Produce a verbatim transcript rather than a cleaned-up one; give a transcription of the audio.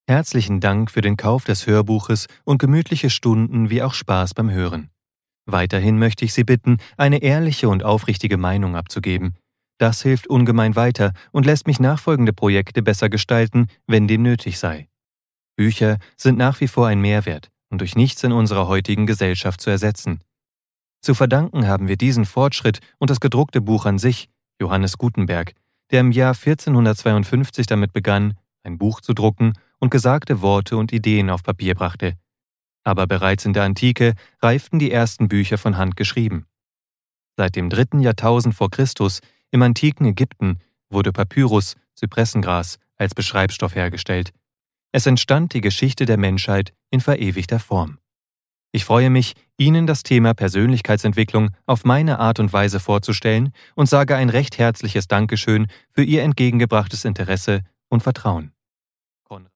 Herzlichen Dank für den Kauf des Hörbuches und gemütliche Stunden wie auch Spaß beim Hören. Weiterhin möchte ich Sie bitten, eine ehrliche und aufrichtige Meinung abzugeben. Das hilft ungemein weiter und lässt mich nachfolgende Projekte besser gestalten, wenn dem nötig sei. Bücher sind nach wie vor ein Mehrwert und durch nichts in unserer heutigen Gesellschaft zu ersetzen. Zu verdanken haben wir diesen Fortschritt und das gedruckte Buch an sich, Johannes Gutenberg, der im Jahr vierzehnhundertzweiundfünfzig damit begann, ein Buch zu drucken und gesagte Worte und Ideen auf Papier brachte. Aber bereits in der Antike reiften die ersten Bücher von Hand geschrieben. Seit dem dritten Jahrtausend vor Christus im antiken Ägypten wurde Papyrus, Zypressengras, als Beschreibstoff hergestellt. Es entstand die Geschichte der Menschheit in verewigter Form. Ich freue mich, Ihnen das Thema Persönlichkeitsentwicklung auf meine Art und Weise vorzustellen und sage ein recht herzliches Dankeschön für Ihr entgegengebrachtes Interesse und Vertrauen.